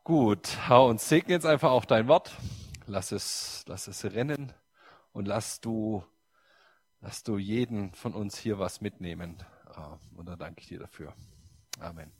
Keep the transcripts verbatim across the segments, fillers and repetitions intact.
Gut, Herr, und segne jetzt einfach auch dein Wort. Lass es, lass es rennen und lass du, lass du jeden von uns hier was mitnehmen. Und da danke ich dir dafür. Amen.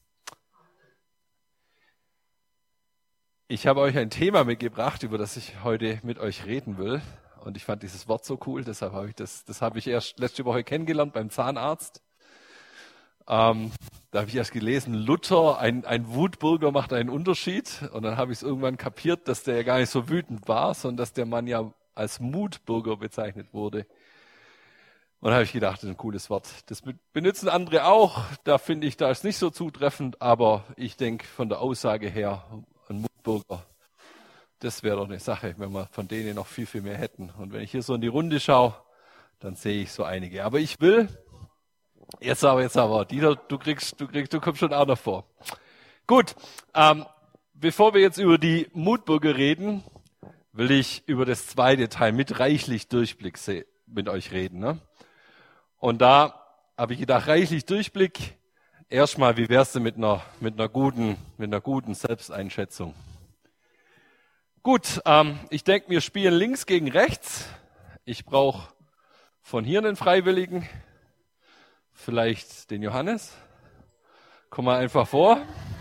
Ich habe euch ein Thema mitgebracht, über das ich heute mit euch reden will. Und ich fand dieses Wort so cool, deshalb habe ich das, das habe ich erst letzte Woche kennengelernt beim Zahnarzt. Ähm, da habe ich erst gelesen, Luther, ein, ein Wutbürger macht einen Unterschied. Und dann habe ich es irgendwann kapiert, dass der ja gar nicht so wütend war, sondern dass der Mann ja als Mutbürger bezeichnet wurde. Und da habe ich gedacht, das ist ein cooles Wort. Das benutzen andere auch. Da finde ich, da ist nicht so zutreffend. Aber ich denke, von der Aussage her, ein Mutbürger, das wäre doch eine Sache, wenn wir von denen noch viel, viel mehr hätten. Und wenn ich hier so in die Runde schaue, dann sehe ich so einige. Aber ich will... Jetzt aber, jetzt aber, Dieter, du kriegst, du kriegst, du kommst schon auch noch vor. Gut, ähm, bevor wir jetzt über die Mutbürger reden, will ich über das zweite Teil mit reichlich Durchblick mit euch reden. Ne? Und da habe ich gedacht, reichlich Durchblick, erstmal, wie wär's denn mit einer, mit einer guten, mit einer guten Selbsteinschätzung? Gut, ähm, ich denke, wir spielen links gegen rechts. Ich brauche von hier einen Freiwilligen. Vielleicht den Johannes. Komm mal einfach vor.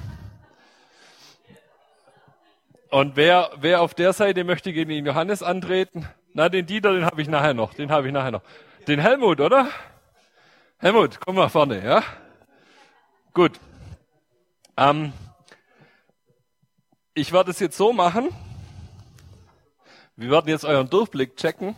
Und wer, wer auf der Seite möchte gegen den Johannes antreten? Na, den Dieter, den habe ich nachher noch. Den habe ich nachher noch. Den Helmut, oder? Helmut, komm mal vorne, ja? Gut. Ähm, ich werde es jetzt so machen. Wir werden jetzt euren Durchblick checken.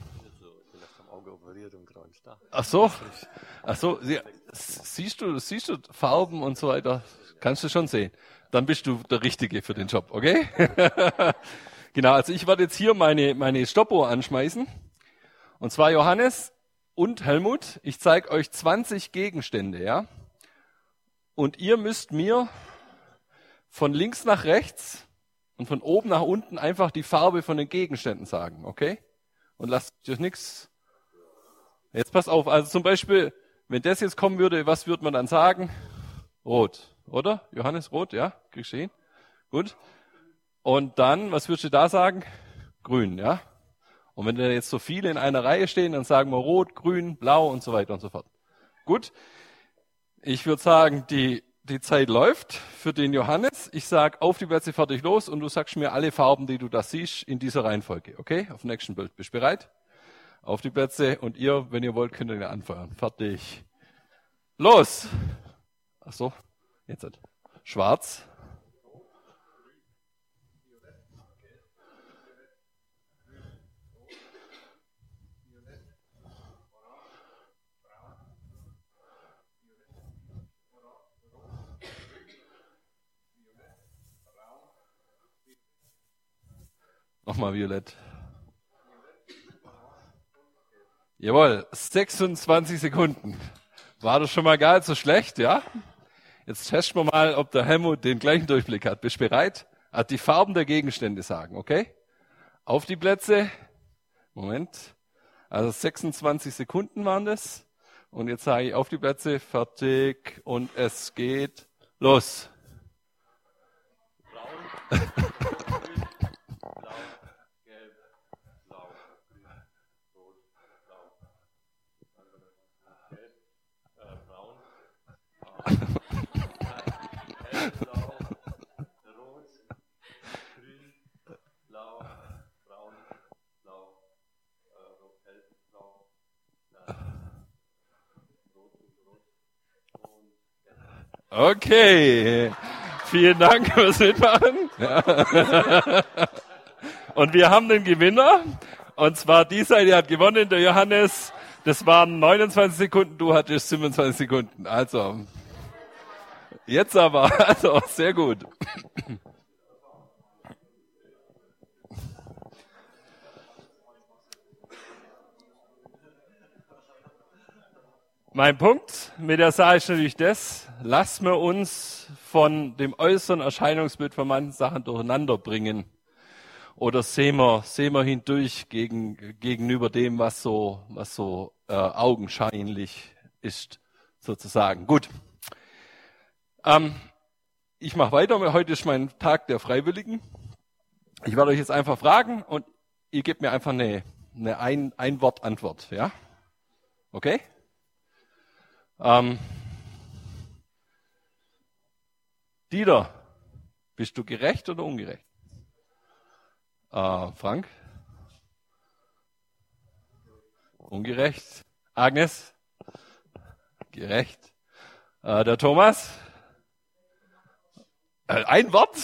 Ach so. Ach so, Sie, siehst du, siehst du Farben und so weiter? Kannst du schon sehen. Dann bist du der Richtige für den Job, okay? Genau, also ich werde jetzt hier meine, meine Stoppuhr anschmeißen. Und zwar Johannes und Helmut. Ich zeige euch zwanzig Gegenstände, ja? Und ihr müsst mir von links nach rechts und von oben nach unten einfach die Farbe von den Gegenständen sagen, okay? Und lasst euch nichts... Jetzt pass auf, also zum Beispiel, wenn das jetzt kommen würde, was würde man dann sagen? Rot, oder? Johannes, rot, ja? Kriegst du hin? Gut. Und dann, was würdest du da sagen? Grün, ja? Und wenn da jetzt so viele in einer Reihe stehen, dann sagen wir rot, grün, blau und so weiter und so fort. Gut. Ich würde sagen, die, die Zeit läuft für den Johannes. Ich sage auf die Plätze, fertig, los. Und du sagst mir alle Farben, die du da siehst, in dieser Reihenfolge. Okay? Auf dem nächsten Bild. Bist du bereit? Auf die Plätze und ihr, wenn ihr wollt, könnt ihr anfeuern. Fertig. Los! Ach so, jetzt halt. Schwarz. Nochmal violett. Jawohl, sechsundzwanzig Sekunden. War das schon mal gar nicht so schlecht, ja? Jetzt testen wir mal, ob der Helmut den gleichen Durchblick hat. Bist du bereit? Hat die Farben der Gegenstände sagen, okay? Auf die Plätze. Moment. Also sechsundzwanzig Sekunden waren das. Und jetzt sage ich auf die Plätze, fertig. Und es geht los. Braun. Okay, vielen Dank fürs Mitmachen. Ja. Und wir haben den Gewinner. Und zwar die Seite hat gewonnen, der Johannes. Das waren neunundzwanzig Sekunden, du hattest siebenundzwanzig Sekunden. Also, jetzt aber, also sehr gut. Mein Punkt mit der Sache ist natürlich das, lassen wir uns von dem äußeren Erscheinungsbild von manchen Sachen durcheinander bringen. Oder sehen wir, sehen wir hindurch gegen, gegenüber dem, was so, was so äh, augenscheinlich ist, sozusagen. Gut. Ähm, ich mache weiter. Heute ist mein Tag der Freiwilligen. Ich werde euch jetzt einfach fragen und ihr gebt mir einfach eine, eine ein, ein Wort Antwort, ja? Okay? Ähm, Dieter, bist du gerecht oder ungerecht? Äh, Frank? Ungerecht. Agnes? Gerecht. Äh, der Thomas? Äh, ein Wort?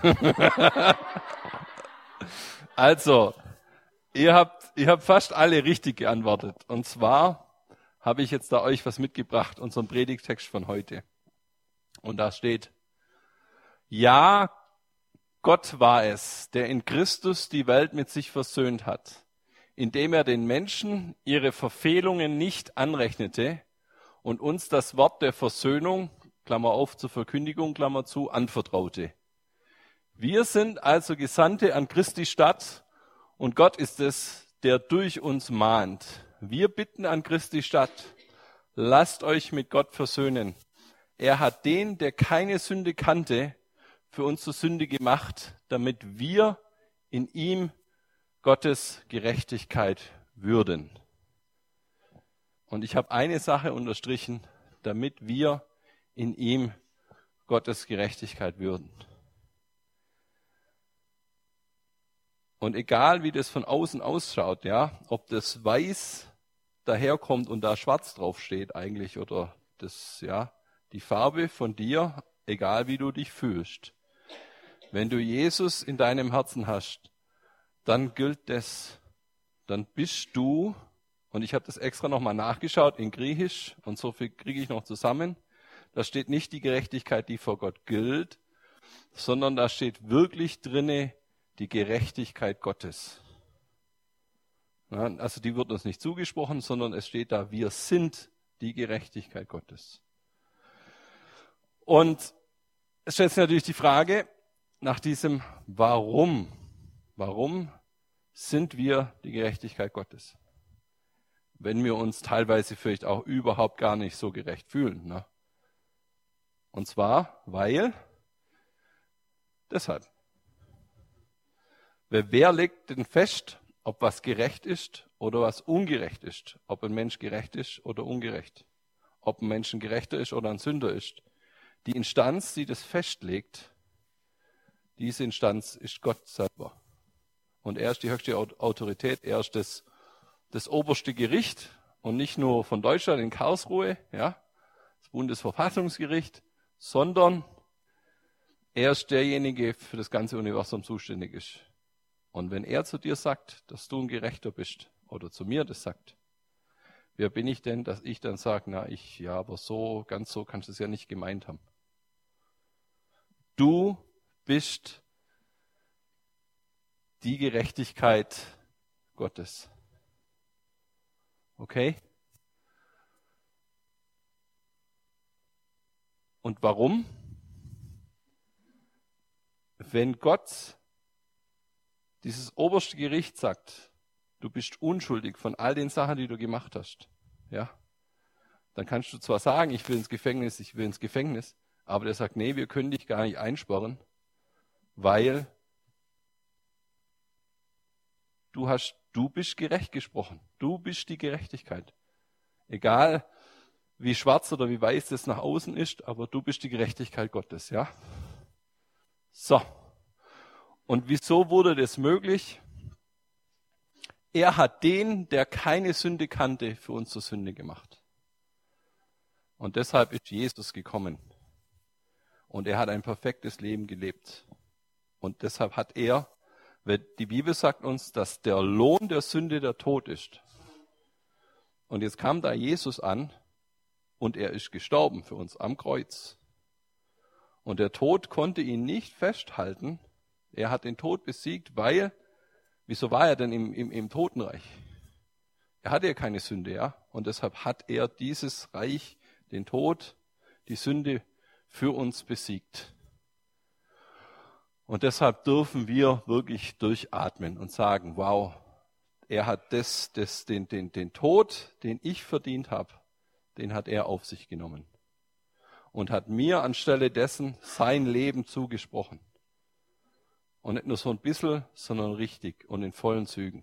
Also, ihr habt, ihr habt fast alle richtig geantwortet. Und zwar habe ich jetzt da euch was mitgebracht, unseren Predigtext von heute. Und da steht, ja, Gott war es, der in Christus die Welt mit sich versöhnt hat, indem er den Menschen ihre Verfehlungen nicht anrechnete und uns das Wort der Versöhnung, Klammer auf, zur Verkündigung, Klammer zu, anvertraute. Wir sind also Gesandte an Christi Stadt und Gott ist es, der durch uns mahnt. Wir bitten an Christi Stadt, lasst euch mit Gott versöhnen. Er hat den, der keine Sünde kannte, für uns zur Sünde gemacht, damit wir in ihm Gottes Gerechtigkeit würden. Und ich habe eine Sache unterstrichen, damit wir in ihm Gottes Gerechtigkeit würden. Und egal wie das von außen ausschaut, ja, ob das weiß daherkommt und da schwarz drauf steht eigentlich oder das, ja, die Farbe von dir, egal wie du dich fühlst. Wenn du Jesus in deinem Herzen hast, dann gilt das, dann bist du, und ich habe das extra nochmal nachgeschaut in Griechisch und so viel kriege ich noch zusammen, da steht nicht die Gerechtigkeit, die vor Gott gilt, sondern da steht wirklich drinne die Gerechtigkeit Gottes. Ja, also die wird uns nicht zugesprochen, sondern es steht da, wir sind die Gerechtigkeit Gottes. Und es stellt sich natürlich die Frage nach diesem Warum. Warum sind wir die Gerechtigkeit Gottes? Wenn wir uns teilweise vielleicht auch überhaupt gar nicht so gerecht fühlen. Ne? Und zwar, weil, deshalb. Wer legt denn fest, ob was gerecht ist oder was ungerecht ist? Ob ein Mensch gerecht ist oder ungerecht? Ob ein Mensch ein Gerechter ist oder ein Sünder ist? Die Instanz, die das festlegt, diese Instanz ist Gott selber. Und er ist die höchste Autorität, er ist das, das oberste Gericht und nicht nur von Deutschland in Karlsruhe, ja, das Bundesverfassungsgericht, sondern er ist derjenige, für das ganze Universum zuständig ist. Und wenn er zu dir sagt, dass du ein Gerechter bist, oder zu mir das sagt, wer bin ich denn, dass ich dann sage, na ich, ja, aber so, ganz so kannst du es ja nicht gemeint haben. Du bist die Gerechtigkeit Gottes. Okay? Und warum? Wenn Gott dieses oberste Gericht sagt, du bist unschuldig von all den Sachen, die du gemacht hast, ja, dann kannst du zwar sagen, ich will ins Gefängnis, ich will ins Gefängnis, aber der sagt, nee, wir können dich gar nicht einsperren, weil du hast, du bist gerecht gesprochen, du bist die Gerechtigkeit. Egal, wie schwarz oder wie weiß das nach außen ist, aber du bist die Gerechtigkeit Gottes, ja. So. Und wieso wurde das möglich? Er hat den, der keine Sünde kannte, für uns zur Sünde gemacht. Und deshalb ist Jesus gekommen. Und er hat ein perfektes Leben gelebt. Und deshalb hat er, weil die Bibel sagt uns, dass der Lohn der Sünde der Tod ist. Und jetzt kam da Jesus an und er ist gestorben für uns am Kreuz. Und der Tod konnte ihn nicht festhalten. Er hat den Tod besiegt, weil, wieso war er denn im, im, im Totenreich? Er hatte ja keine Sünde, ja. Und deshalb hat er dieses Reich, den Tod, die Sünde für uns besiegt. Und deshalb dürfen wir wirklich durchatmen und sagen, wow, er hat das, das, den, den, den Tod, den ich verdient habe, den hat er auf sich genommen. und hat mir anstelle dessen sein Leben zugesprochen. Und nicht nur so ein bisschen, sondern richtig und in vollen Zügen.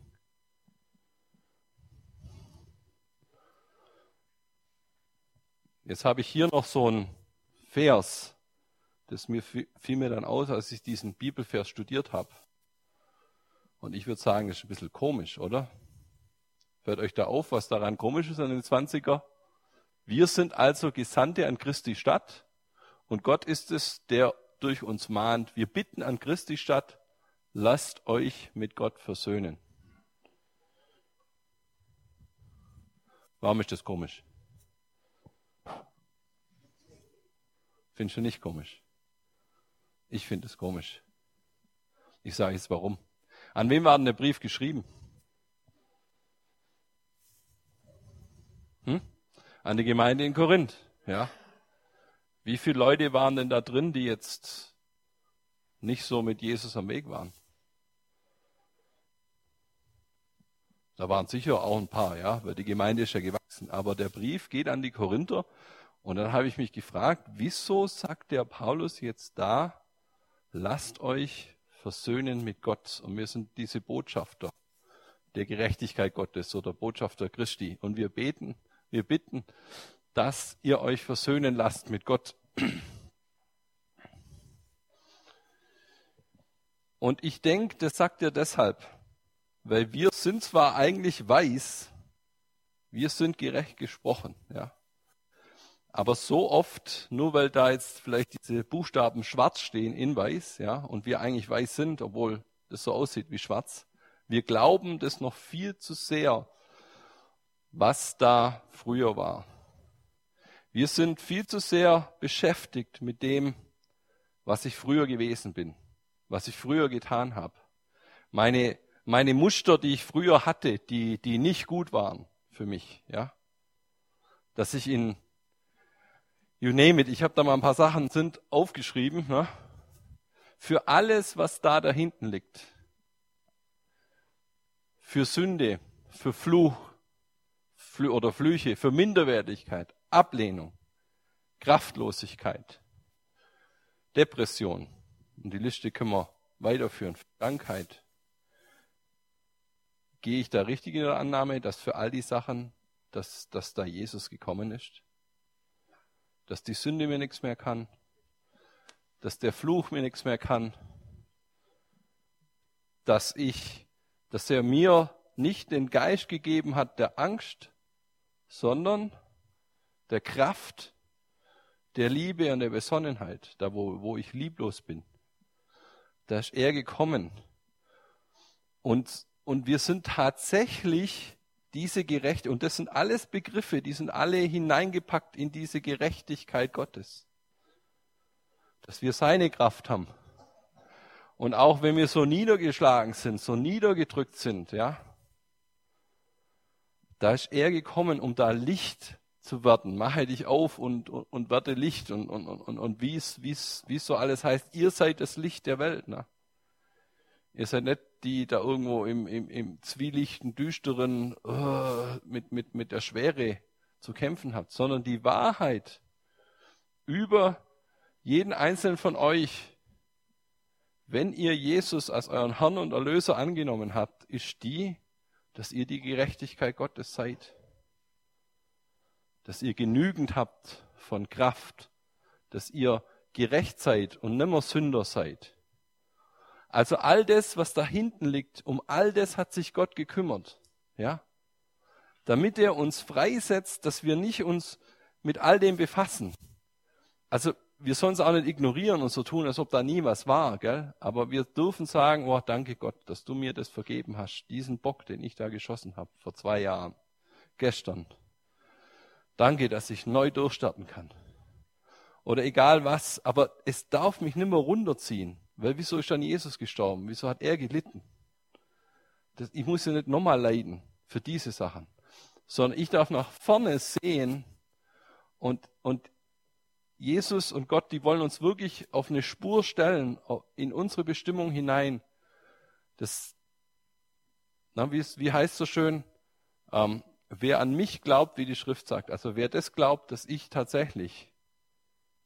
Jetzt habe ich hier noch so einen Vers, das mir fiel mir dann aus, als ich diesen Bibelvers studiert habe. Und ich würde sagen, das ist ein bisschen komisch, oder? Fällt euch da auf, was daran komisch ist an den Zwanziger? Wir sind also Gesandte an Christi Stadt und Gott ist es, der durch uns mahnt. Wir bitten an Christi Stadt, lasst euch mit Gott versöhnen. Warum ist das komisch? Findest du nicht komisch? Ich finde es komisch. Ich sage jetzt warum. An wem war denn der Brief geschrieben? Hm? An die Gemeinde in Korinth. Ja. Wie viele Leute waren denn da drin, die jetzt nicht so mit Jesus am Weg waren? Da waren sicher auch ein paar, ja, weil die Gemeinde ist ja gewachsen. Aber der Brief geht an die Korinther. Und dann habe ich mich gefragt, wieso sagt der Paulus jetzt da, lasst euch versöhnen mit Gott. Und wir sind diese Botschafter der Gerechtigkeit Gottes oder Botschafter Christi. Und wir beten, wir bitten, dass ihr euch versöhnen lasst mit Gott. Und ich denke, das sagt er deshalb, weil wir sind zwar eigentlich weiß, wir sind gerecht gesprochen, ja. Aber so oft, nur weil da jetzt vielleicht diese Buchstaben schwarz stehen in weiß, ja, und wir eigentlich weiß sind, obwohl das so aussieht wie schwarz, wir glauben das noch viel zu sehr, was da früher war. Wir sind viel zu sehr beschäftigt mit dem, was ich früher gewesen bin, was ich früher getan habe. Meine, meine Muster, die ich früher hatte, die, die nicht gut waren für mich, ja. Dass ich in You name it. Ich habe da mal ein paar Sachen sind aufgeschrieben. Ne? Für alles, was da da hinten liegt. Für Sünde, für Fluch Flü- oder Flüche, für Minderwertigkeit, Ablehnung, Kraftlosigkeit, Depression. Und die Liste können wir weiterführen. Krankheit. Gehe ich da richtig in der Annahme, dass für all die Sachen, dass, dass da Jesus gekommen ist? Dass die Sünde mir nichts mehr kann, dass der Fluch mir nichts mehr kann, dass ich, dass er mir nicht den Geist gegeben hat der Angst, sondern der Kraft, der Liebe und der Besonnenheit, da wo, wo ich lieblos bin. Da ist er gekommen. Und, und wir sind tatsächlich diese Gerechte, und das sind alles Begriffe, die sind alle hineingepackt in diese Gerechtigkeit Gottes. Dass wir seine Kraft haben. Und auch wenn wir so niedergeschlagen sind, so niedergedrückt sind, ja, da ist er gekommen, um da Licht zu werden. Mache dich auf und, und, und werde Licht. Und, und, und, und wie es, wie es, wie es so alles heißt, ihr seid das Licht der Welt. Ne? Ihr seid nicht die da irgendwo im, im, im zwielichten, düsteren, uh, mit, mit, mit der Schwere zu kämpfen habt, sondern die Wahrheit über jeden einzelnen von euch, wenn ihr Jesus als euren Herrn und Erlöser angenommen habt, ist die, dass ihr die Gerechtigkeit Gottes seid. Dass ihr genügend habt von Kraft, dass ihr gerecht seid und nimmer Sünder seid. Also all das, was da hinten liegt, um all das hat sich Gott gekümmert, ja, damit er uns freisetzt, dass wir nicht uns mit all dem befassen. Also wir sollen es auch nicht ignorieren und so tun, als ob da nie was war, gell? Aber wir dürfen sagen, oh, danke Gott, dass du mir das vergeben hast, diesen Bock, den ich da geschossen habe vor zwei Jahren, gestern. Danke, dass ich neu durchstarten kann. Oder egal was, aber es darf mich nicht mehr runterziehen. Weil wieso ist dann Jesus gestorben? Wieso hat er gelitten? Das, ich muss ja nicht nochmal leiden für diese Sachen, sondern ich darf nach vorne sehen und, und Jesus und Gott, die wollen uns wirklich auf eine Spur stellen, in unsere Bestimmung hinein. Das, na, wie, wie heißt es so schön? Ähm, wer an mich glaubt, wie die Schrift sagt, also wer das glaubt, dass ich tatsächlich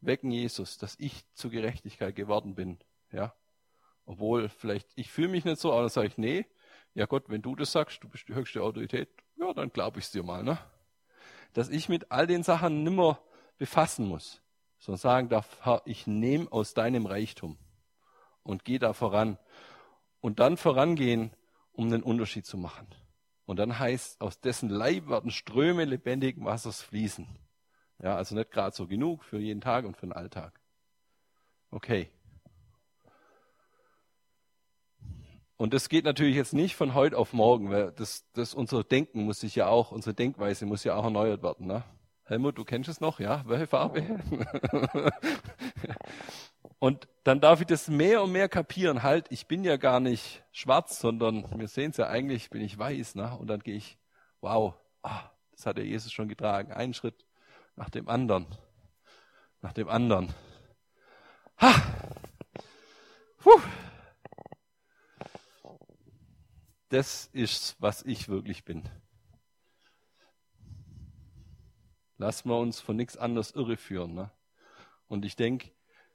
wecken Jesus, dass ich zur Gerechtigkeit geworden bin. Ja, obwohl vielleicht, ich fühle mich nicht so, aber dann sage ich, nee, ja Gott, wenn du das sagst, du bist die höchste Autorität, ja, dann glaube ich es dir mal. Ne? Dass ich mit all den Sachen nimmer befassen muss, sondern sagen darf, Herr, ich nehme aus deinem Reichtum und gehe da voran. Und dann vorangehen, um den Unterschied zu machen. Und dann heißt, aus dessen Leib werden Ströme lebendigen Wassers fließen. Ja, also nicht gerade so genug für jeden Tag und für den Alltag. Okay. Und das geht natürlich jetzt nicht von heute auf morgen, weil das, das unser Denken muss sich ja auch, unsere Denkweise muss ja auch erneuert werden. Ne? Helmut, du kennst es noch, ja? Welche Farbe? Und dann darf ich das mehr und mehr kapieren. Halt, ich bin ja gar nicht schwarz, sondern wir sehen es ja eigentlich, bin ich weiß. Ne? Und dann gehe ich, wow, ah, das hat der Jesus schon getragen. Einen Schritt nach dem anderen. Nach dem anderen. Ha! Puh. Das ist, was ich wirklich bin. Lassen wir uns von nichts anderes irreführen. Ne? Und ich denke,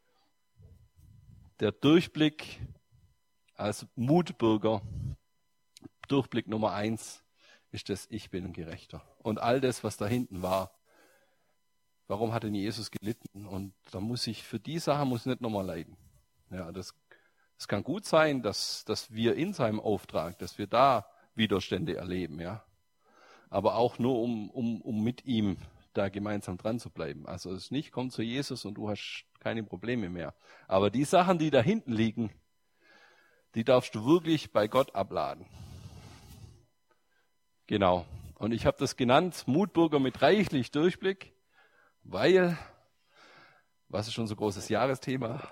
der Durchblick als Mutbürger, Durchblick Nummer eins, ist das, ich bin ein Gerechter. Und all das, was da hinten war, warum hat denn Jesus gelitten? Und da muss ich, für die Sache muss ich nicht nochmal leiden. Ja, das, das kann gut sein, dass, dass wir in seinem Auftrag, dass wir da Widerstände erleben, ja. Aber auch nur, um, um, um mit ihm da gemeinsam dran zu bleiben. Also es ist nicht, komm zu Jesus und du hast keine Probleme mehr. Aber die Sachen, die da hinten liegen, die darfst du wirklich bei Gott abladen. Genau. Und ich habe das genannt, Mutbürger mit reichlich Durchblick, weil, was ist schon so großes Jahresthema?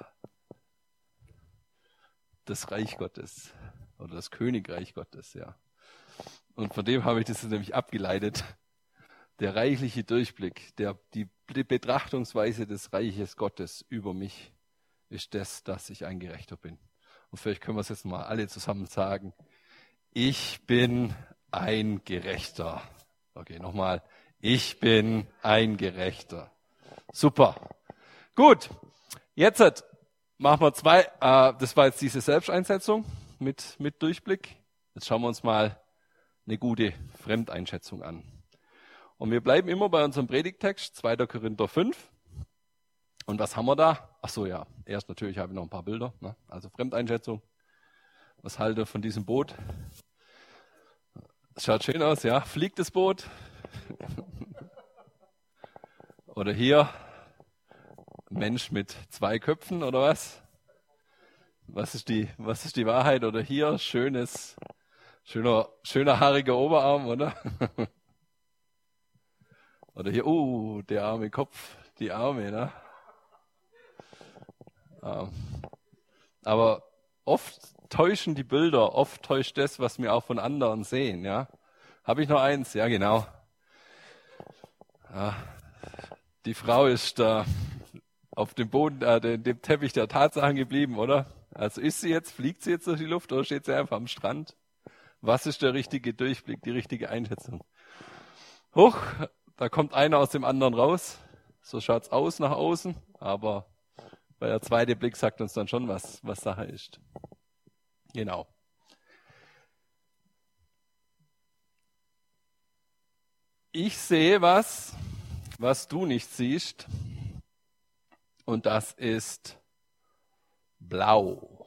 Das Reich Gottes oder das Königreich Gottes, ja. Und von dem habe ich das nämlich abgeleitet. Der reichliche Durchblick, der, die, die Betrachtungsweise des Reiches Gottes über mich ist das, dass ich ein Gerechter bin. Und vielleicht können wir es jetzt mal alle zusammen sagen. Ich bin ein Gerechter. Okay, nochmal. Ich bin ein Gerechter. Super. Gut. Jetzt machen wir zwei. Äh, das war jetzt diese Selbsteinschätzung mit, mit Durchblick. Jetzt schauen wir uns mal eine gute Fremdeinschätzung an. Und wir bleiben immer bei unserem Predigttext, zweiter Korinther fünf. Und was haben wir da? Ach so, ja. Erst natürlich habe ich noch ein paar Bilder. Ne? Also Fremdeinschätzung. Was haltet ihr von diesem Boot? Es schaut schön aus, ja. Fliegt das Boot? Oder hier, Mensch mit zwei Köpfen oder was? Was ist die, was ist die Wahrheit? Oder hier, schönes, schöner, schöner haariger Oberarm, oder? Oder hier, uh, der arme Kopf, die Arme, ne? Ähm, aber oft täuschen die Bilder, oft täuscht das, was wir auch von anderen sehen, ja? Habe ich noch eins? Ja, genau. Ja, die Frau ist da auf dem Boden, äh, dem, dem Teppich der Tatsachen geblieben, oder? Also ist sie jetzt, fliegt sie jetzt durch die Luft oder steht sie einfach am Strand? Was ist der richtige Durchblick, die richtige Einschätzung? Huch, da kommt einer aus dem anderen raus. So schaut's aus nach außen, aber weil der zweite Blick sagt uns dann schon, was, was Sache ist. Genau. Ich sehe was, was du nicht siehst. Und das ist blau.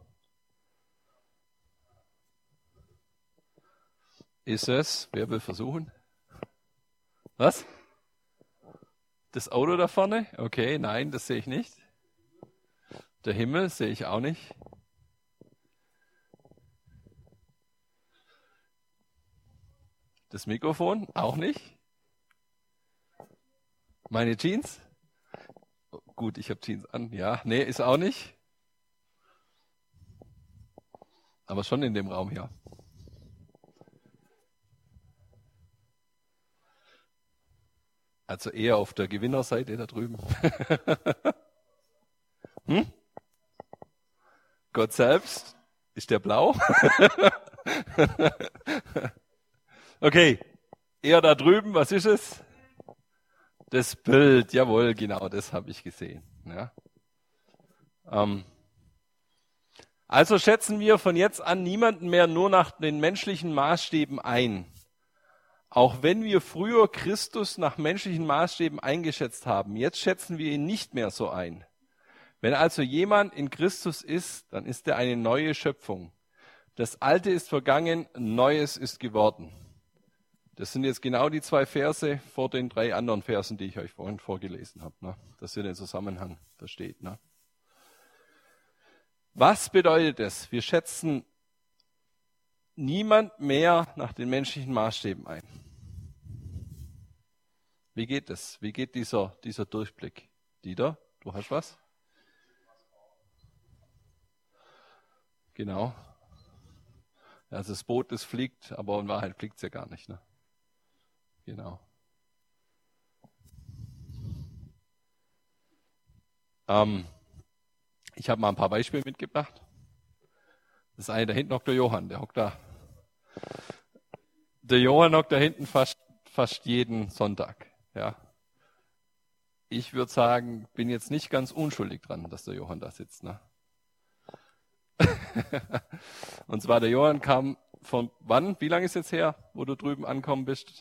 Ist es? Wer will versuchen? Was? Das Auto da vorne? Okay, nein, das sehe ich nicht. Der Himmel sehe ich auch nicht. Das Mikrofon? Auch nicht. Meine Jeans? Oh, gut, ich habe Jeans an. Ja, nee, ist auch nicht. Aber schon in dem Raum hier. Also eher auf der Gewinnerseite da drüben. hm? Gott selbst? Ist der blau? Okay, eher da drüben, was ist es? Das Bild, jawohl, genau, das habe ich gesehen. Ja. Ähm, also schätzen wir von jetzt an niemanden mehr nur nach den menschlichen Maßstäben ein. Auch wenn wir früher Christus nach menschlichen Maßstäben eingeschätzt haben, jetzt schätzen wir ihn nicht mehr so ein. Wenn also jemand in Christus ist, dann ist er eine neue Schöpfung. Das Alte ist vergangen, Neues ist geworden. Das sind jetzt genau die zwei Verse vor den drei anderen Versen, die ich euch vorhin vorgelesen habe, ne? Dass ihr den Zusammenhang versteht. Ne? Was bedeutet es? Wir schätzen niemand mehr nach den menschlichen Maßstäben ein. Wie geht es? Wie geht dieser, dieser Durchblick? Dieter, du hast was? Genau. Also das Boot, das fliegt, aber in Wahrheit fliegt es ja gar nicht. Ne? Genau. Ähm, ich habe mal ein paar Beispiele mitgebracht. Das ist eine, da hinten hockt der Johann, der hockt da. Der Johann hockt da hinten fast, fast jeden Sonntag. Ja. Ich würde sagen, bin jetzt nicht ganz unschuldig dran, dass der Johann da sitzt. Ne? Und zwar der Johann kam von wann? Wie lange ist jetzt her, wo du drüben angekommen bist?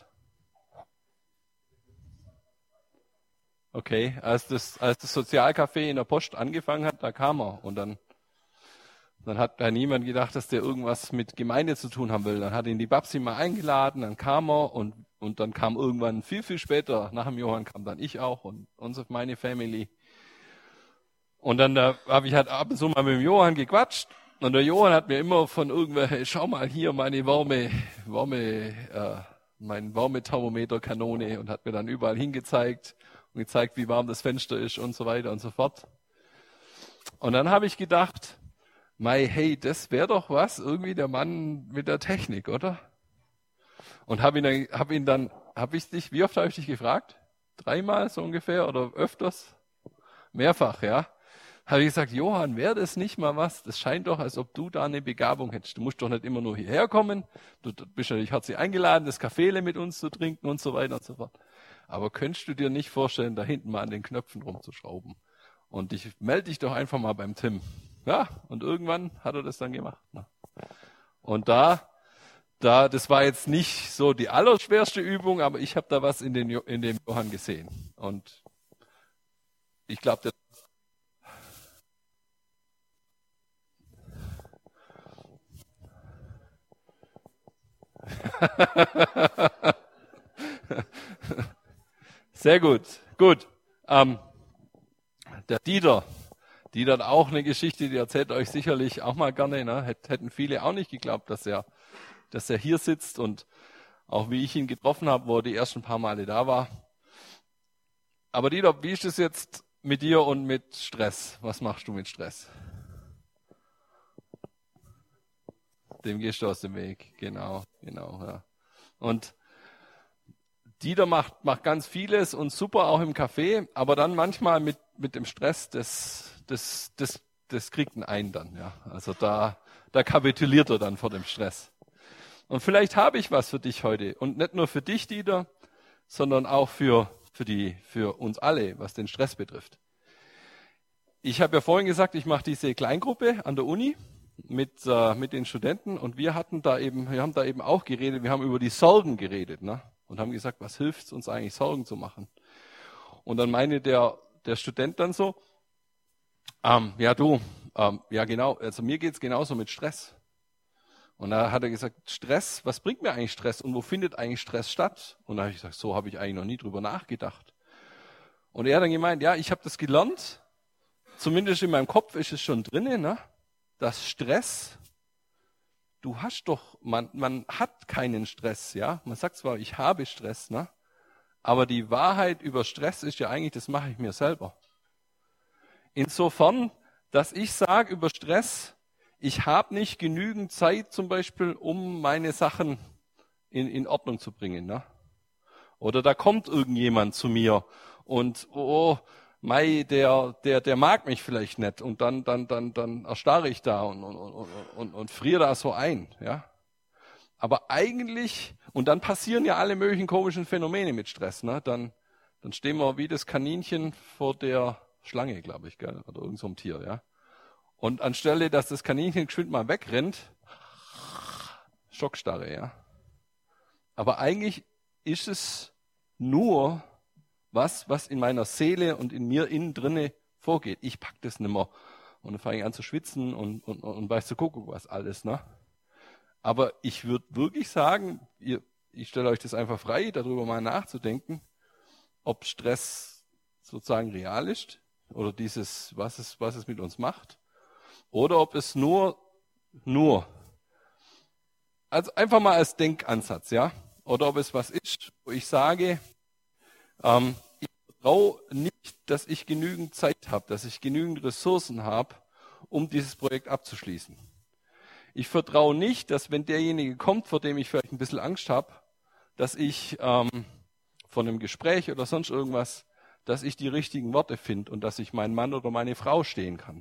Okay, als das, als das Sozialcafé in der Post angefangen hat, da kam er. Und dann, dann hat da niemand gedacht, dass der irgendwas mit Gemeinde zu tun haben will. Dann hat ihn die Babsi mal eingeladen, dann kam er und, und dann kam irgendwann viel, viel später, nach dem Johann kam dann ich auch und unsere, meine Family. Und dann da habe ich halt ab und zu mal mit dem Johann gequatscht. Und der Johann hat mir immer von irgendwelchen, schau mal hier meine warme, warme, äh, mein warme Thermometerkanone und hat mir dann überall hingezeigt und gezeigt, wie warm das Fenster ist und so weiter und so fort. Und dann habe ich gedacht, mei, hey, das wäre doch was, irgendwie der Mann mit der Technik, oder? Und habe ihn dann, habe ihn dann, habe ich dich, wie oft habe ich dich gefragt? Dreimal so ungefähr oder öfters? Mehrfach, ja. Habe ich gesagt, Johann, wäre das nicht mal was? Das scheint doch, als ob du da eine Begabung hättest. Du musst doch nicht immer nur hierher kommen. Du, du bist natürlich herzlich eingeladen, das Kaffeele mit uns zu trinken und so weiter und so fort. Aber könntest du dir nicht vorstellen, da hinten mal an den Knöpfen rumzuschrauben? Und ich melde dich doch einfach mal beim Tim. Ja, und irgendwann hat er das dann gemacht. Ne? Und da, da, das war jetzt nicht so die allerschwerste Übung, aber ich habe da was in, den, in dem Johann gesehen. Und ich glaube, der Sehr gut, gut. Ähm, der Dieter, Dieter hat auch eine Geschichte, die erzählt euch sicherlich auch mal gerne. Ne? Hätten viele auch nicht geglaubt, dass er, dass er hier sitzt und auch wie ich ihn getroffen habe, wo er die ersten paar Male da war. Aber Dieter, wie ist es jetzt mit dir und mit Stress? Was machst du mit Stress? Dem gehst du aus dem Weg, genau, genau, ja. Und Dieter macht, macht ganz vieles und super auch im Café, aber dann manchmal mit, mit dem Stress, das, das, das, das kriegt ihn ein dann, ja. Also da, da kapituliert er dann vor dem Stress. Und vielleicht habe ich was für dich heute und nicht nur für dich, Dieter, sondern auch für, für die, für uns alle, was den Stress betrifft. Ich habe ja vorhin gesagt, ich mache diese Kleingruppe an der Uni mit, äh, mit den Studenten und wir hatten da eben, wir haben da eben auch geredet, wir haben über die Sorgen geredet, ne? Und haben gesagt, was hilft uns eigentlich, Sorgen zu machen? Und dann meinte der, der Student dann so, ähm, ja du, ähm, ja genau, also mir geht's genauso mit Stress. Und da hat er gesagt, Stress, was bringt mir eigentlich Stress und wo findet eigentlich Stress statt? Und da habe ich gesagt, so habe ich eigentlich noch nie drüber nachgedacht. Und er hat dann gemeint, ja, ich habe das gelernt, zumindest in meinem Kopf ist es schon drin, ne, dass Stress, du hast doch, man, man hat keinen Stress, ja. Man sagt zwar, ich habe Stress, ne, aber die Wahrheit über Stress ist ja eigentlich, das mache ich mir selber. Insofern, dass ich sage über Stress, ich habe nicht genügend Zeit zum Beispiel, um meine Sachen in, in Ordnung zu bringen. Ne? Oder da kommt irgendjemand zu mir und oh, mei, der, der, der mag mich vielleicht nicht und dann, dann, dann, dann erstarre ich da und, und, und, und, und friere da so ein. Ja? Aber eigentlich, und dann passieren ja alle möglichen komischen Phänomene mit Stress. Ne? Dann, dann stehen wir wie das Kaninchen vor der Schlange, glaube ich, gell? Oder irgend so einem Tier, ja. Und anstelle, dass das Kaninchen geschwind mal wegrennt, Schockstarre, ja. Aber eigentlich ist es nur was, was in meiner Seele und in mir innen drinne vorgeht. Ich pack das nicht mehr. Und dann fange ich an zu schwitzen und, und, und weiß zu gucken, was alles, ne? Aber ich würde wirklich sagen, ihr, ich stelle euch das einfach frei, darüber mal nachzudenken, ob Stress sozusagen real ist oder dieses, was es, was es mit uns macht, oder ob es nur, nur, also einfach mal als Denkansatz, ja, oder ob es was ist, wo ich sage, ähm, ich vertraue nicht, dass ich genügend Zeit habe, dass ich genügend Ressourcen habe, um dieses Projekt abzuschließen. Ich vertraue nicht, dass wenn derjenige kommt, vor dem ich vielleicht ein bisschen Angst habe, dass ich ähm, von einem Gespräch oder sonst irgendwas, dass ich die richtigen Worte finde und dass ich meinen Mann oder meine Frau stehen kann.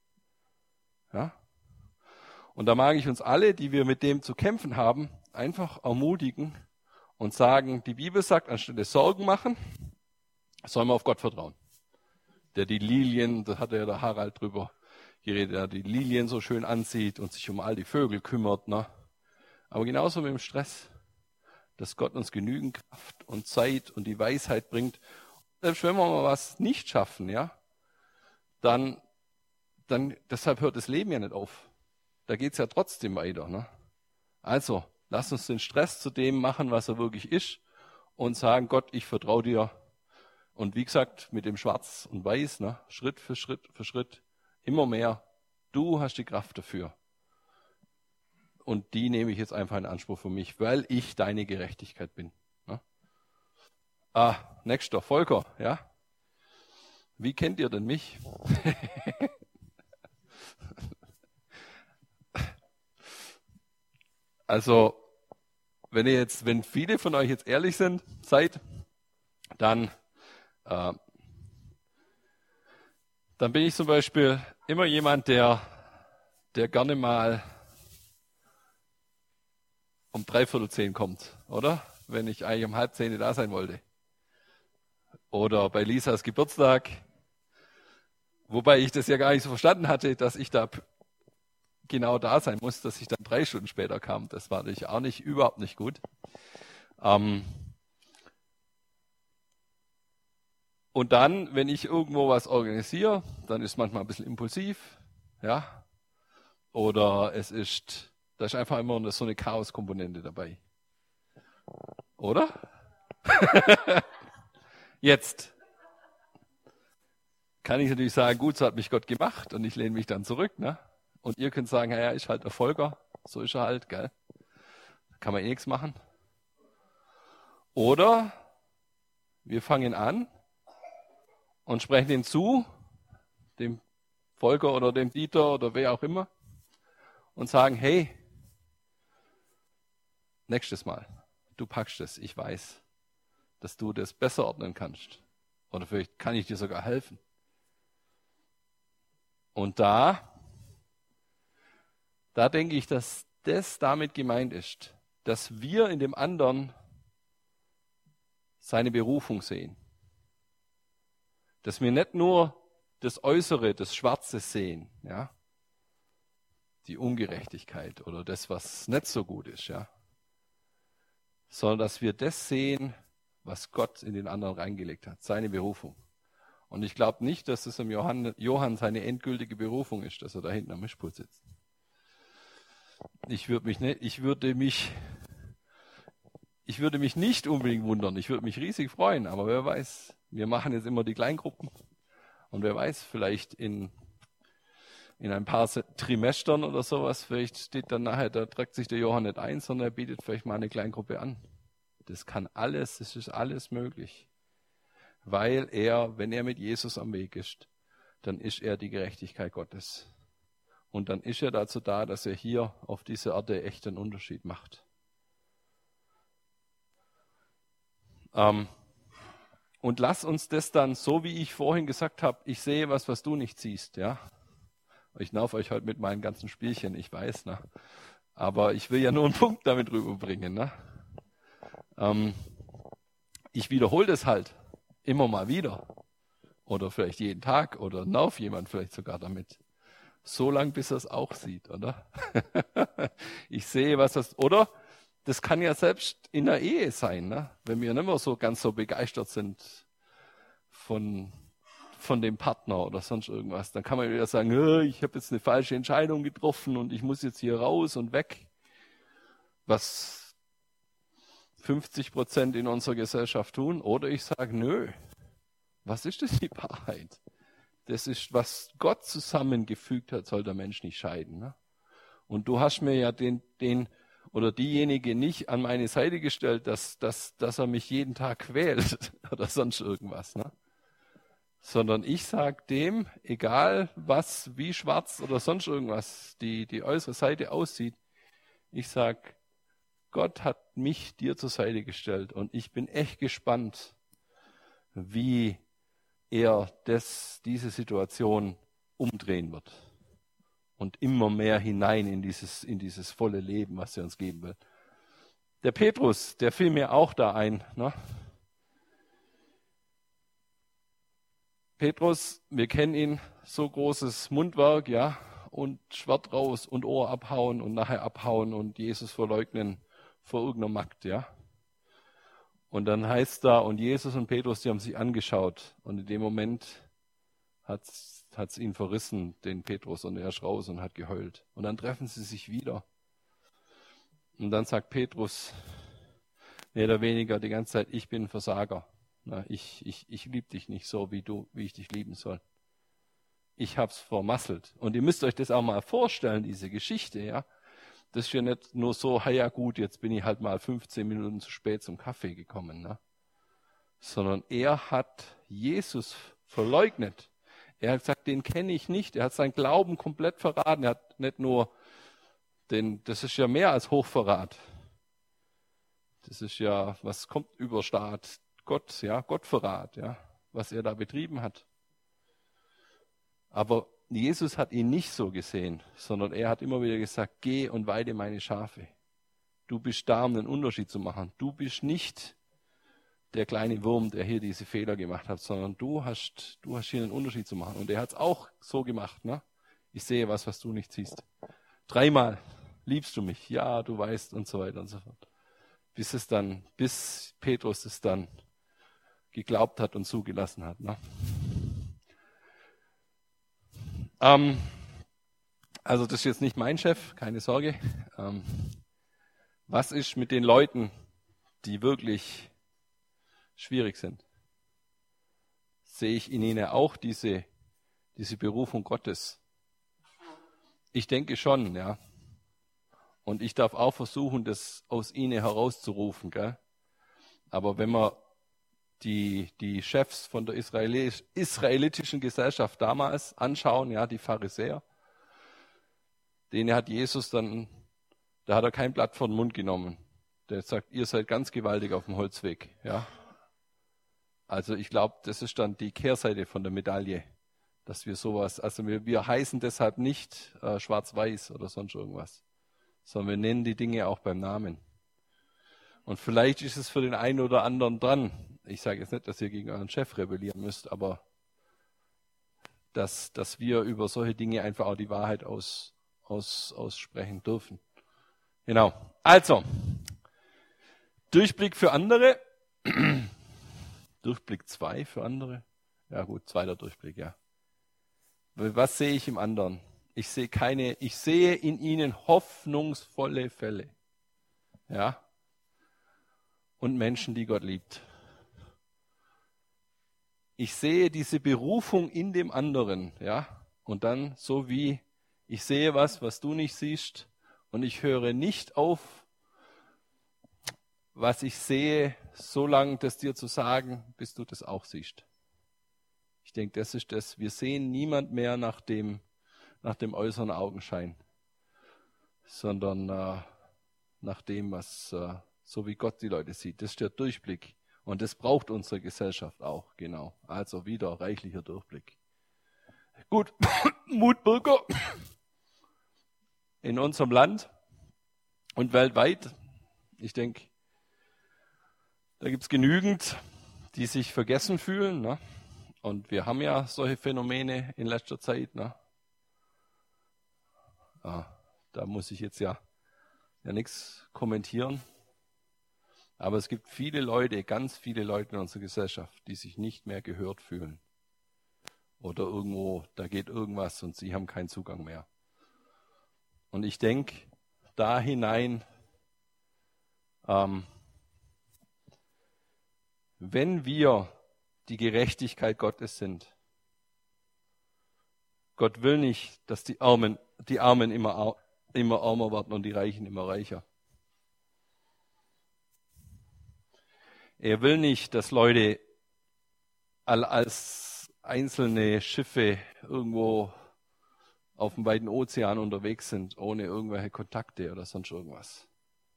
Ja? Und da mag ich uns alle, die wir mit dem zu kämpfen haben, einfach ermutigen und sagen, die Bibel sagt, anstelle Sorgen machen, sollen wir auf Gott vertrauen. Der die Lilien, da hat ja der Harald drüber geredet, der die Lilien so schön ansieht und sich um all die Vögel kümmert. Ne? Aber genauso mit dem Stress, dass Gott uns genügend Kraft und Zeit und die Weisheit bringt. Selbst wenn wir mal was nicht schaffen, ja, dann, dann deshalb hört das Leben ja nicht auf. Da geht es ja trotzdem weiter. Ne? Also, lass uns den Stress zu dem machen, was er wirklich ist und sagen, Gott, ich vertraue dir. Und wie gesagt, mit dem Schwarz und Weiß, ne, Schritt für Schritt für Schritt, immer mehr. Du hast die Kraft dafür. Und die nehme ich jetzt einfach in Anspruch für mich, weil ich deine Gerechtigkeit bin. Ne? Ah, nächster, Volker, ja. Wie kennt ihr denn mich? Also, wenn ihr jetzt, wenn viele von euch jetzt ehrlich sind, seid, dann, äh, dann bin ich zum Beispiel immer jemand, der, der gerne mal um dreiviertel zehn kommt, oder? Wenn ich eigentlich um halb zehn da sein wollte. Oder bei Lisas Geburtstag, wobei ich das ja gar nicht so verstanden hatte, dass ich da genau da sein muss, dass ich dann drei Stunden später kam. Das war natürlich auch nicht, überhaupt nicht gut. Ähm und dann, wenn ich irgendwo was organisiere, dann ist manchmal ein bisschen impulsiv, ja. Oder es ist, da ist einfach immer so eine Chaos-Komponente dabei. Oder? Jetzt kann ich natürlich sagen, gut, so hat mich Gott gemacht und ich lehne mich dann zurück, ne? Und ihr könnt sagen, naja, ich halt der Volker, so ist er halt, gell? Da kann man eh nichts machen. Oder wir fangen an und sprechen ihm zu, dem Volker oder dem Dieter oder wer auch immer, und sagen, hey, nächstes Mal, du packst es, ich weiß, dass du das besser ordnen kannst. Oder vielleicht kann ich dir sogar helfen. Und da Da denke ich, dass das damit gemeint ist, dass wir in dem anderen seine Berufung sehen. Dass wir nicht nur das Äußere, das Schwarze sehen, ja, die Ungerechtigkeit oder das, was nicht so gut ist, ja, sondern dass wir das sehen, was Gott in den anderen reingelegt hat, seine Berufung. Und ich glaube nicht, dass es im Johann, Johann seine endgültige Berufung ist, dass er da hinten am Mischpult sitzt. Ich würde mich nicht, ich würde mich, ich würde mich nicht unbedingt wundern. Ich würde mich riesig freuen, aber wer weiß, wir machen jetzt immer die Kleingruppen und wer weiß, vielleicht in, in ein paar Trimestern oder sowas, vielleicht steht dann nachher, da trägt sich der Johann nicht ein, sondern er bietet vielleicht mal eine Kleingruppe an. Das kann alles, das ist alles möglich. Weil er, wenn er mit Jesus am Weg ist, dann ist er die Gerechtigkeit Gottes. Und dann ist er dazu da, dass er hier auf dieser Erde echt einen Unterschied macht. Ähm, und lass uns das dann, so wie ich vorhin gesagt habe, ich sehe was, was du nicht siehst. Ja? Ich nerv euch heute mit meinen ganzen Spielchen, ich weiß. Ne? Aber ich will ja nur einen Punkt damit rüberbringen. Ne? Ähm, ich wiederhole das halt. Immer mal wieder. Oder vielleicht jeden Tag oder nerv jemand vielleicht sogar damit. So lang, bis er es auch sieht, oder? Ich sehe, was das, oder? Das kann ja selbst in der Ehe sein, ne? Wenn wir nicht mehr so ganz so begeistert sind von, von dem Partner oder sonst irgendwas, dann kann man wieder sagen, ich habe jetzt eine falsche Entscheidung getroffen und ich muss jetzt hier raus und weg. Was fünfzig Prozent in unserer Gesellschaft tun. Oder ich sage, nö, was ist das die Wahrheit? Das ist, was Gott zusammengefügt hat, soll der Mensch nicht scheiden. Ne? Und du hast mir ja den, den oder diejenige nicht an meine Seite gestellt, dass, dass, dass er mich jeden Tag quält oder sonst irgendwas. Ne? Sondern ich sage dem, egal was, wie schwarz oder sonst irgendwas die, die äußere Seite aussieht, ich sage, Gott hat mich dir zur Seite gestellt und ich bin echt gespannt, wie er das, diese Situation umdrehen wird und immer mehr hinein in dieses, in dieses volle Leben, was er uns geben will. Der Petrus, der fiel mir auch da ein. Ne? Petrus, wir kennen ihn, so großes Mundwerk, ja, und Schwert raus und Ohr abhauen und nachher abhauen und Jesus verleugnen vor irgendeiner Magd, ja. Und dann heißt da, und Jesus und Petrus, die haben sich angeschaut. Und in dem Moment hat es ihn verrissen, den Petrus, und er ist raus und hat geheult. Und dann treffen sie sich wieder. Und dann sagt Petrus, mehr oder weniger die ganze Zeit, ich bin ein Versager. Na, ich ich, ich liebe dich nicht so, wie du, wie ich dich lieben soll. Ich hab's vermasselt. Und ihr müsst euch das auch mal vorstellen, diese Geschichte, ja. Das ist ja nicht nur so, ja gut, jetzt bin ich halt mal fünfzehn Minuten zu spät zum Kaffee gekommen, ne? Sondern er hat Jesus verleugnet. Er hat gesagt, den kenne ich nicht. Er hat seinen Glauben komplett verraten. Er hat nicht nur den, das ist ja mehr als Hochverrat. Das ist ja, was kommt über Staat? Gott, ja, Gottverrat, ja, was er da betrieben hat. Aber Jesus hat ihn nicht so gesehen, sondern er hat immer wieder gesagt, geh und weide meine Schafe. Du bist da, um einen Unterschied zu machen. Du bist nicht der kleine Wurm, der hier diese Fehler gemacht hat, sondern du hast, du hast hier einen Unterschied zu machen. Und er hat es auch so gemacht. Ne? Ich sehe was, was du nicht siehst. Dreimal liebst du mich. Ja, du weißt und so weiter und so fort. Bis es dann, bis Petrus es dann geglaubt hat und zugelassen hat. Ne? Ähm, also das ist jetzt nicht mein Chef, keine Sorge. Ähm, was ist mit den Leuten, die wirklich schwierig sind? Sehe ich in ihnen auch diese, diese Berufung Gottes? Ich denke schon, ja. Und ich darf auch versuchen, das aus ihnen herauszurufen, gell? Aber wenn man die, die Chefs von der Israelis, israelitischen Gesellschaft damals anschauen, ja, die Pharisäer, denen hat Jesus dann, da hat er kein Blatt vor den Mund genommen. Der sagt, ihr seid ganz gewaltig auf dem Holzweg, ja. Also ich glaube, das ist dann die Kehrseite von der Medaille, dass wir sowas, also wir, wir heißen deshalb nicht äh, schwarz-weiß oder sonst irgendwas, sondern wir nennen die Dinge auch beim Namen. Und vielleicht ist es für den einen oder anderen dran. Ich sage jetzt nicht, dass ihr gegen euren Chef rebellieren müsst, aber dass, dass wir über solche Dinge einfach auch die Wahrheit aus, aus, aussprechen dürfen. Genau. Also, Durchblick für andere. Durchblick zwei für andere. Ja gut, zweiter Durchblick, ja. Was sehe ich im anderen? Ich sehe keine, ich sehe in ihnen hoffnungsvolle Fälle. Ja. Und Menschen, die Gott liebt. Ich sehe diese Berufung in dem anderen, ja. Und dann so wie, ich sehe was, was du nicht siehst, und ich höre nicht auf, was ich sehe, so lange das dir zu sagen, bis du das auch siehst. Ich denke, das ist das. Wir sehen niemand mehr nach dem, nach dem äußeren Augenschein, sondern äh, nach dem, was äh, so wie Gott die Leute sieht. Das ist der Durchblick. Und das braucht unsere Gesellschaft auch, genau. Also wieder reichlicher Durchblick. Gut, Mutbürger in unserem Land und weltweit. Ich denke, da gibt es genügend, die sich vergessen fühlen. Ne? Und wir haben ja solche Phänomene in letzter Zeit. Ne? Ja, da muss ich jetzt ja, ja nichts kommentieren. Aber es gibt viele Leute, ganz viele Leute in unserer Gesellschaft, die sich nicht mehr gehört fühlen. Oder irgendwo, da geht irgendwas und sie haben keinen Zugang mehr. Und ich denke, da hinein, ähm, wenn wir die Gerechtigkeit Gottes sind, Gott will nicht, dass die Armen, die Armen immer, immer armer werden und die Reichen immer reicher. Er will nicht, dass Leute als einzelne Schiffe irgendwo auf dem weiten Ozean unterwegs sind, ohne irgendwelche Kontakte oder sonst irgendwas.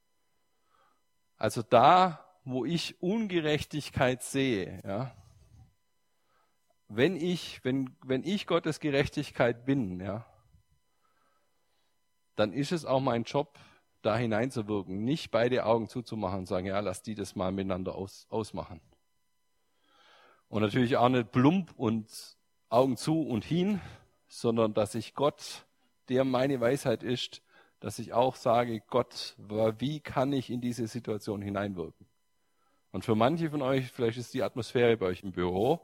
Also da, wo ich Ungerechtigkeit sehe, ja, wenn ich, wenn, wenn ich Gottes Gerechtigkeit bin, ja, dann ist es auch mein Job, da hineinzuwirken, nicht beide Augen zuzumachen und sagen, ja, lass die das mal miteinander aus, ausmachen. Und natürlich auch nicht plump und Augen zu und hin, sondern dass ich Gott, der meine Weisheit ist, dass ich auch sage, Gott, wie kann ich in diese Situation hineinwirken? Und für manche von euch, vielleicht ist die Atmosphäre bei euch im Büro,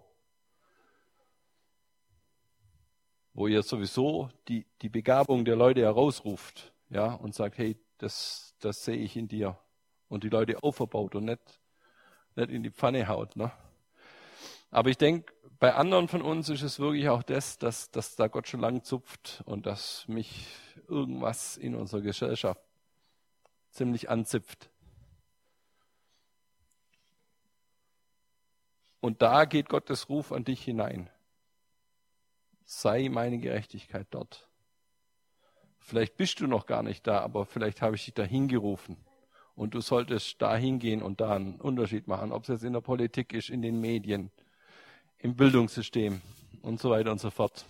wo ihr sowieso die, die Begabung der Leute herausruft, ja, und sagt, hey, das, das sehe ich in dir. Und die Leute auferbaut und nicht, nicht in die Pfanne haut. Ne? Aber ich denke, bei anderen von uns ist es wirklich auch das, dass, dass da Gott schon lang zupft und dass mich irgendwas in unserer Gesellschaft ziemlich anzipft. Und da geht Gottes Ruf an dich hinein. Sei meine Gerechtigkeit dort. Vielleicht bist du noch gar nicht da, aber vielleicht habe ich dich da hingerufen. Und du solltest da hingehen und da einen Unterschied machen, ob es jetzt in der Politik ist, in den Medien, im Bildungssystem und so weiter und so fort.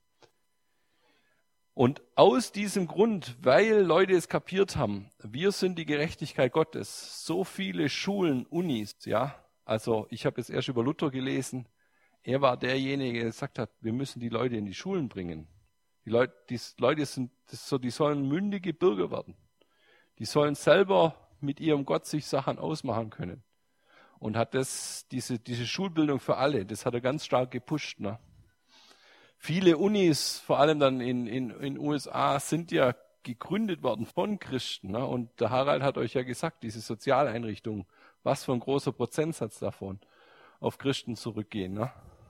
Und aus diesem Grund, weil Leute es kapiert haben, wir sind die Gerechtigkeit Gottes, so viele Schulen, Unis, ja, also ich habe jetzt erst über Luther gelesen, er war derjenige, der gesagt hat, wir müssen die Leute in die Schulen bringen. Die Leute, die Leute sind, das so, die sollen mündige Bürger werden. Die sollen selber mit ihrem Gott sich Sachen ausmachen können. Und hat das, diese, diese Schulbildung für alle, das hat er ganz stark gepusht. Ne? Viele Unis, vor allem dann in in in U S A, sind ja gegründet worden von Christen. Ne? Und der Harald hat euch ja gesagt, diese Sozialeinrichtungen, was für ein großer Prozentsatz davon auf Christen zurückgehen. Ne?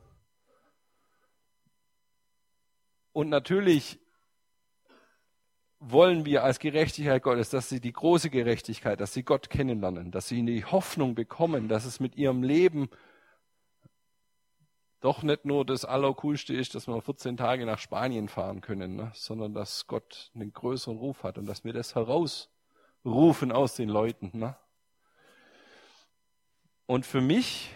Und natürlich wollen wir als Gerechtigkeit Gottes, dass sie die große Gerechtigkeit, dass sie Gott kennenlernen, dass sie die Hoffnung bekommen, dass es mit ihrem Leben doch nicht nur das Allercoolste ist, dass wir vierzehn Tage nach Spanien fahren können, ne? Sondern dass Gott einen größeren Ruf hat und dass wir das herausrufen aus den Leuten. Ne? Und für mich,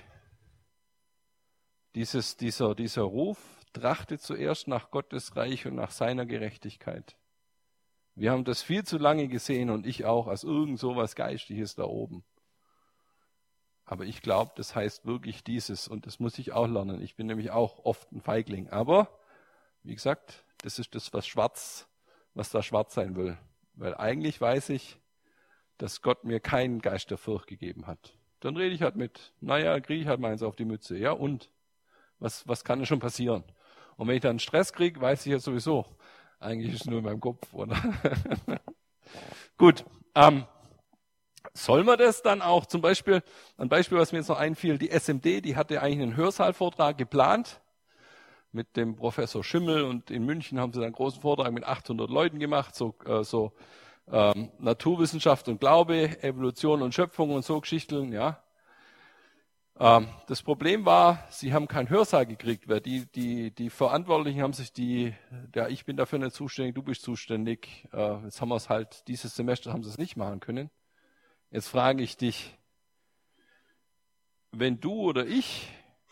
dieses, dieser, dieser Ruf, trachtet zuerst nach Gottes Reich und nach seiner Gerechtigkeit. Wir haben das viel zu lange gesehen und ich auch, als irgend so was Geistliches da oben. Aber ich glaube, das heißt wirklich dieses und das muss ich auch lernen. Ich bin nämlich auch oft ein Feigling. Aber, wie gesagt, das ist das, was schwarz, was da schwarz sein will. Weil eigentlich weiß ich, dass Gott mir keinen Geist der Furcht gegeben hat. Dann rede ich halt mit, naja, kriege ich halt meins auf die Mütze. Ja und? Was, was kann denn schon passieren? Und wenn ich dann Stress kriege, weiß ich ja sowieso, eigentlich ist es nur in meinem Kopf, oder? Gut, ähm, soll man das dann auch zum Beispiel, ein Beispiel, was mir jetzt noch einfiel, die S M D, die hatte eigentlich einen Hörsaalvortrag geplant mit dem Professor Schimmel und in München haben sie dann einen großen Vortrag mit achthundert Leuten gemacht, so, äh, so ähm, Naturwissenschaft und Glaube, Evolution und Schöpfung und so Geschichten, ja. Ähm, das Problem war, sie haben keinen Hörsaal gekriegt, weil die, die, die Verantwortlichen haben sich die, ja, ich bin dafür nicht zuständig, du bist zuständig, äh, jetzt haben wir es halt, dieses Semester haben sie es nicht machen können. Jetzt frage ich dich, wenn du oder ich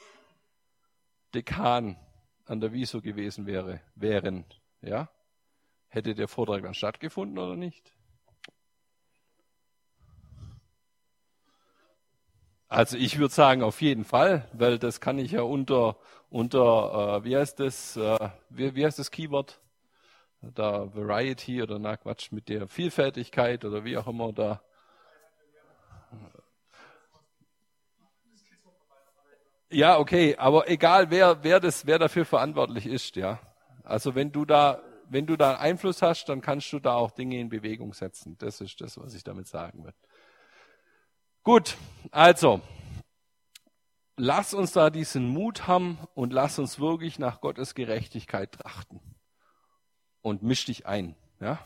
Dekan an der Wieso gewesen wäre, wären, ja, hätte der Vortrag dann stattgefunden oder nicht? Also ich würde sagen, auf jeden Fall, weil das kann ich ja unter, unter äh, wie heißt das, äh, wie, wie heißt das Keyword? Da Variety oder na Quatsch, mit der Vielfältigkeit oder wie auch immer da. Ja, okay, aber egal wer, wer das, wer dafür verantwortlich ist, ja. Also wenn du da, wenn du da Einfluss hast, dann kannst du da auch Dinge in Bewegung setzen. Das ist das, was ich damit sagen will. Gut, also lass uns da diesen Mut haben und lass uns wirklich nach Gottes Gerechtigkeit trachten. Und misch dich ein, ja.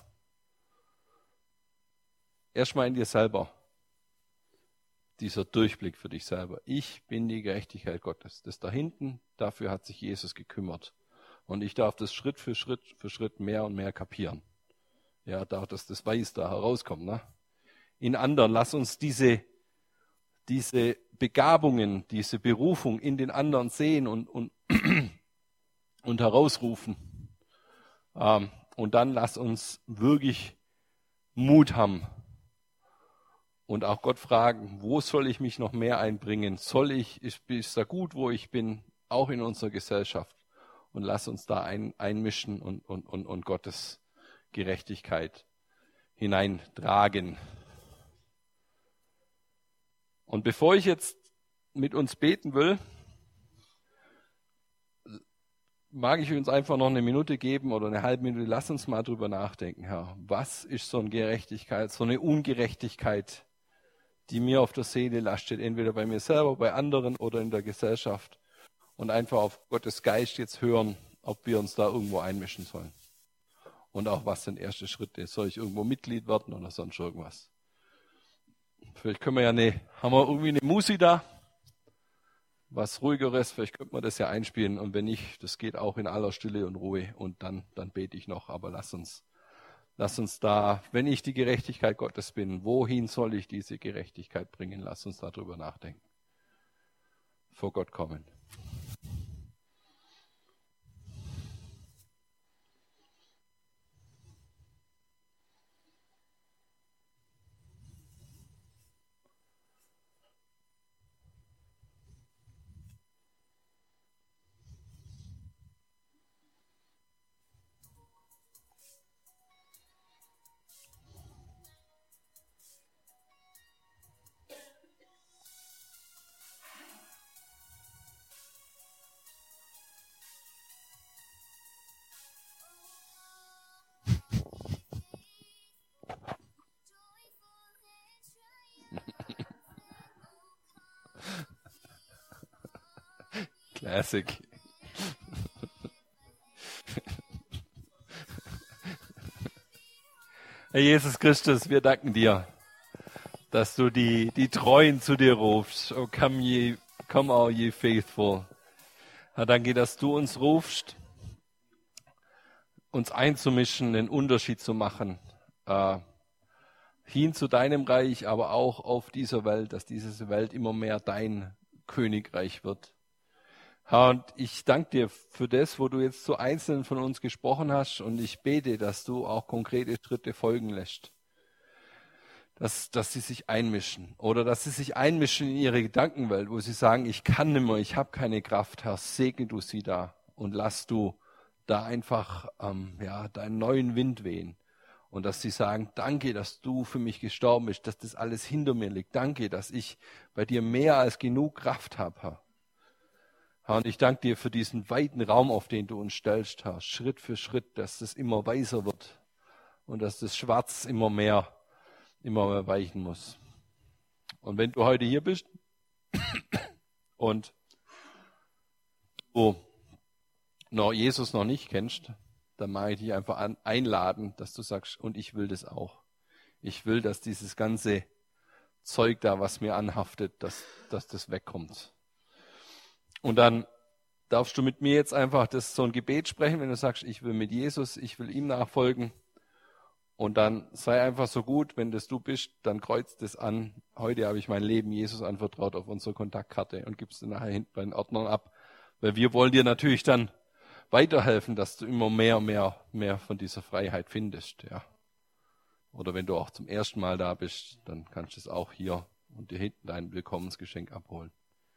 Erstmal in dir selber. Dieser Durchblick für dich selber. Ich bin die Gerechtigkeit Gottes. Das da hinten, dafür hat sich Jesus gekümmert. Und ich darf das Schritt für Schritt für Schritt mehr und mehr kapieren. Ja, darf, dass das Weiß da herauskommt. Ne? In anderen, lass uns diese, diese Begabungen, diese Berufung in den anderen sehen und, und, und herausrufen. Ähm, und dann lass uns wirklich Mut haben. Und auch Gott fragen, wo soll ich mich noch mehr einbringen? Soll ich, ist, ist da gut, wo ich bin, auch in unserer Gesellschaft? Und lass uns da ein, einmischen und, und, und, und Gottes Gerechtigkeit hineintragen. Und bevor ich jetzt mit uns beten will, mag ich uns einfach noch eine Minute geben oder eine halbe Minute. Lass uns mal drüber nachdenken, Herr. Was ist so eine Gerechtigkeit, so eine Ungerechtigkeit, die mir auf der Seele lastet, entweder bei mir selber, bei anderen oder in der Gesellschaft, und einfach auf Gottes Geist jetzt hören, ob wir uns da irgendwo einmischen sollen. Und auch was sind erste Schritte. Soll ich irgendwo Mitglied werden oder sonst irgendwas? Vielleicht können wir ja eine, haben wir irgendwie eine Musi da? Was Ruhigeres, vielleicht könnte man das ja einspielen. Und wenn nicht, das geht auch in aller Stille und Ruhe. Und dann, dann bete ich noch. Aber lass uns Lass uns da, wenn ich die Gerechtigkeit Gottes bin, wohin soll ich diese Gerechtigkeit bringen? Lass uns darüber nachdenken. Vor Gott kommen. Classic. Herr Jesus Christus, wir danken dir, dass du die, die Treuen zu dir rufst. Oh, come ye, come all ye faithful. Herr, danke, dass du uns rufst, uns einzumischen, den Unterschied zu machen, äh, hin zu deinem Reich, aber auch auf dieser Welt, dass diese Welt immer mehr dein Königreich wird. Herr, und ich danke dir für das, wo du jetzt zu Einzelnen von uns gesprochen hast, und ich bete, dass du auch konkrete Schritte folgen lässt. Dass, dass sie sich einmischen oder dass sie sich einmischen in ihre Gedankenwelt, wo sie sagen, ich kann nicht mehr, ich habe keine Kraft. Herr, segne du sie da und lass du da einfach ähm, ja, deinen neuen Wind wehen. Und dass sie sagen, danke, dass du für mich gestorben bist, dass das alles hinter mir liegt. Danke, dass ich bei dir mehr als genug Kraft habe, Herr. Herr, und ich danke dir für diesen weiten Raum, auf den du uns stellst, Herr, Schritt für Schritt, dass das immer weißer wird und dass das Schwarz immer mehr, immer mehr weichen muss. Und wenn du heute hier bist und du noch Jesus noch nicht kennst, dann mag ich dich einfach an, einladen, dass du sagst, und ich will das auch. Ich will, dass dieses ganze Zeug da, was mir anhaftet, dass, dass das wegkommt. Und dann darfst du mit mir jetzt einfach das so ein Gebet sprechen, wenn du sagst, ich will mit Jesus, ich will ihm nachfolgen. Und dann sei einfach so gut, wenn das du bist, dann kreuzt es an. Heute habe ich mein Leben Jesus anvertraut auf unsere Kontaktkarte und gibst du nachher hinten bei den Ordnern ab. Weil wir wollen dir natürlich dann weiterhelfen, dass du immer mehr und mehr, mehr von dieser Freiheit findest. Ja. Oder wenn du auch zum ersten Mal da bist, dann kannst du es auch hier und dir hinten dein Willkommensgeschenk abholen.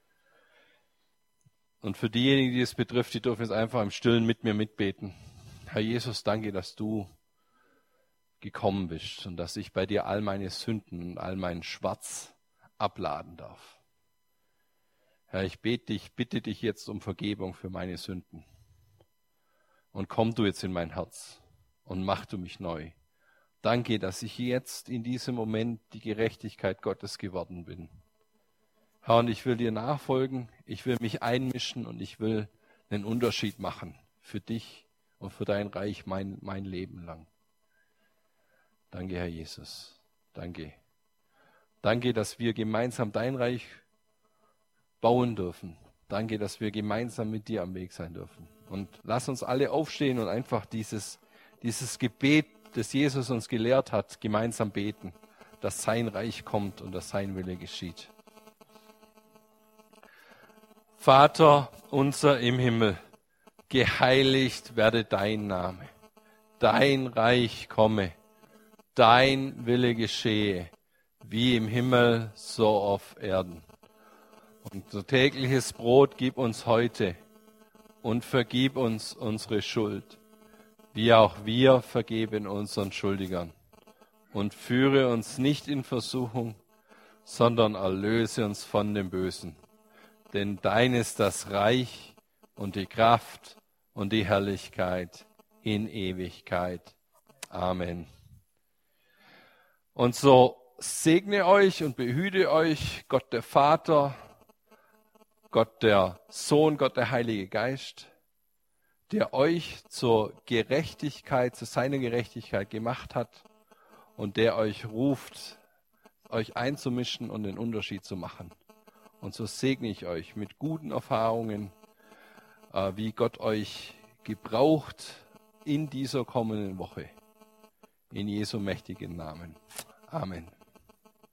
Und für diejenigen, die es betrifft, die dürfen jetzt einfach im Stillen mit mir mitbeten. Herr Jesus, danke, dass du gekommen bist und dass ich bei dir all meine Sünden und all meinen Schwarz abladen darf. Herr, ich bete dich, bitte dich jetzt um Vergebung für meine Sünden. Und komm du jetzt in mein Herz und mach du mich neu. Danke, dass ich jetzt in diesem Moment die Gerechtigkeit Gottes geworden bin. Herr, und ich will dir nachfolgen, ich will mich einmischen und ich will einen Unterschied machen für dich und für dein Reich mein, mein Leben lang. Danke, Herr Jesus. Danke. Danke, dass wir gemeinsam dein Reich bauen dürfen. Danke, dass wir gemeinsam mit dir am Weg sein dürfen. Und lass uns alle aufstehen und einfach dieses, dieses Gebet, das Jesus uns gelehrt hat, gemeinsam beten, dass sein Reich kommt und dass sein Wille geschieht. Vater unser im Himmel, geheiligt werde dein Name, dein Reich komme, dein Wille geschehe, wie im Himmel, so auf Erden. Unser tägliches Brot gib uns heute und vergib uns unsere Schuld, wie auch wir vergeben unseren Schuldigern. Und führe uns nicht in Versuchung, sondern erlöse uns von dem Bösen. Denn dein ist das Reich und die Kraft und die Herrlichkeit in Ewigkeit. Amen. Und so segne euch und behüte euch Gott der Vater, Gott der Sohn, Gott der Heilige Geist, der euch zur Gerechtigkeit, zu seiner Gerechtigkeit gemacht hat und der euch ruft, euch einzumischen und den Unterschied zu machen. Und so segne ich euch mit guten Erfahrungen, äh, wie Gott euch gebraucht in dieser kommenden Woche. In Jesu mächtigen Namen. Amen.